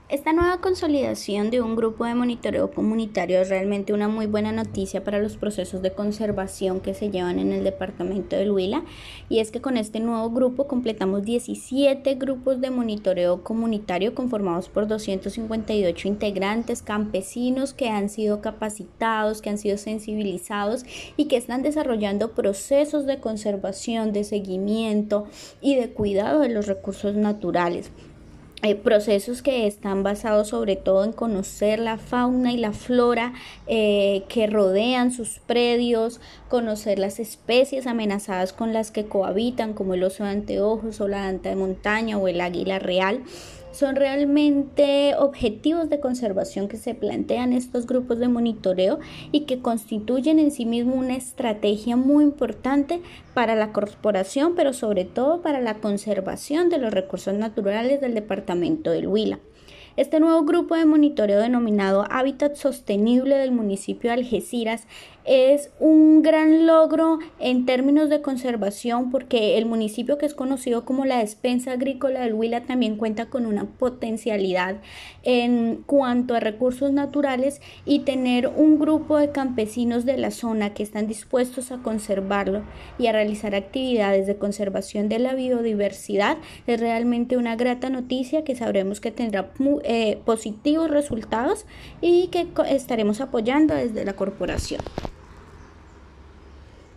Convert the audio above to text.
Esta nueva consolidación de un grupo de monitoreo comunitario es realmente una muy buena noticia para los procesos de conservación que se llevan en el departamento del Huila, y es que con este nuevo grupo completamos 17 grupos de monitoreo comunitario conformados por 258 integrantes campesinos que han sido capacitados, que han sido sensibilizados y que están desarrollando procesos de conservación, de seguimiento y de cuidado de los recursos naturales. Procesos que están basados sobre todo en conocer la fauna y la flora que rodean sus predios, conocer las especies amenazadas con las que cohabitan, como el oso de anteojos o la anta de montaña o el águila real. Son realmente objetivos de conservación que se plantean estos grupos de monitoreo y que constituyen en sí mismo una estrategia muy importante para la corporación, pero sobre todo para la conservación de los recursos naturales del departamento del Huila. Este nuevo grupo de monitoreo denominado Hábitat Sostenible del municipio de Algeciras es un gran logro en términos de conservación, porque el municipio, que es conocido como la despensa agrícola del Huila, también cuenta con una potencialidad en cuanto a recursos naturales, y tener un grupo de campesinos de la zona que están dispuestos a conservarlo y a realizar actividades de conservación de la biodiversidad es realmente una grata noticia que sabremos que tendrá positivos resultados y que estaremos apoyando desde la corporación.